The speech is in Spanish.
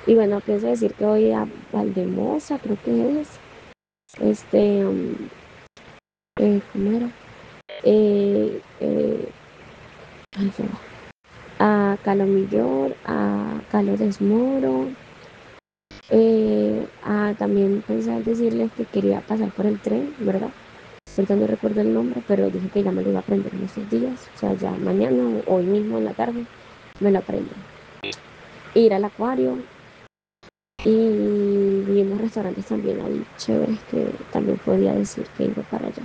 Y bueno, pienso decir que voy a Valdemosa, creo que es. Este, ¿Cómo era? Eh, ay, se va. A Calomillor, a Calores Moro. También pensé en decirles que quería pasar por el tren, ¿verdad? Ahorita no recuerdo el nombre, pero dije que ya me lo iba a aprender en estos días. O sea, ya mañana o hoy mismo en la tarde me lo aprendo. Ir al acuario y vi unos restaurantes también ahí chéveres que también podía decir que iba para allá.